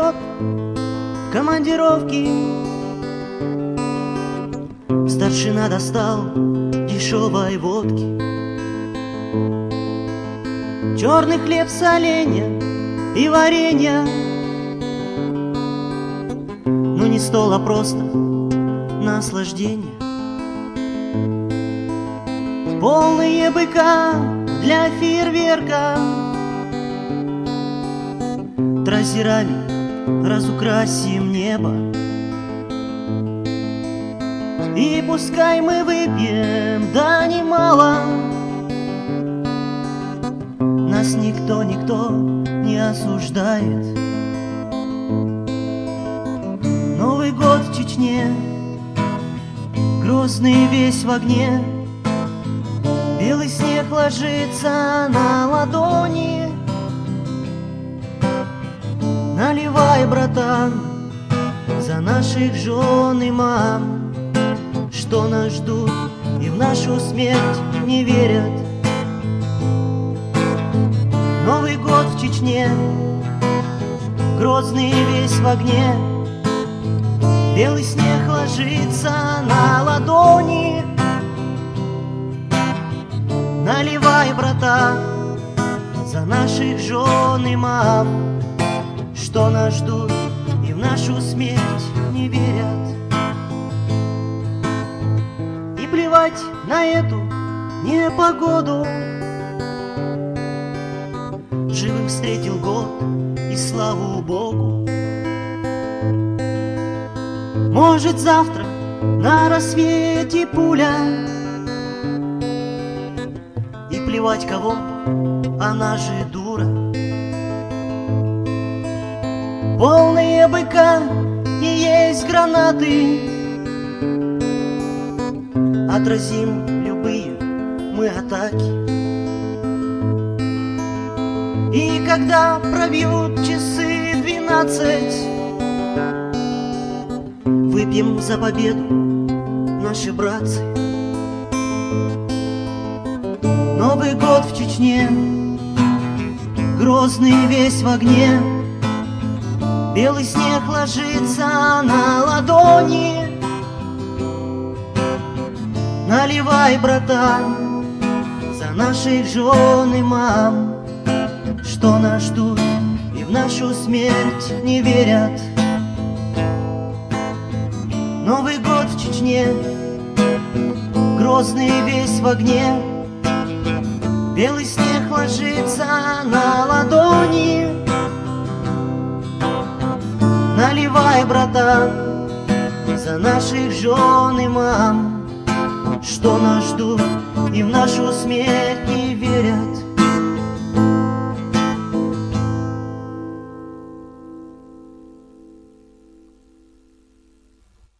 год в командировке. Старшина достал дешевой водки, черный хлеб, соленья и варенья. Но не стол, а просто наслаждение. Полные быка для фейерверка, трассерами разукрасим небо. И пускай мы выпьем, да немало, нас никто не осуждает. Новый год в Чечне, грозный весь в огне. Белый снег ложится на ладони. Наливай, братан, за наших жен и мам, что нас ждут и в нашу смерть не верят. Новый год в Чечне, грозный весь в огне. Белый снег ложится на ладони. Наливай, братан, за наших жен и мам, что нас ждут и в нашу смерть не верят. И плевать на эту непогоду, живым встретил год, и слава Богу. Может, завтра на рассвете пуля, и плевать кого, она же дура. Полные быка и есть гранаты, отразим любые мы атаки. И когда пробьют часы 12, выпьем за победу, наши братцы. Новый год в Чечне, грозный весь в огне. Белый снег ложится на ладони. Наливай, братан, за наших жен и мам, что нас ждут и в нашу смерть не верят. Новый год в Чечне, грозный весь в огне. Белый снег ложится на ладони. Наливай, братан, за наших жен и мам, что нас ждут и в нашу смерть не верят.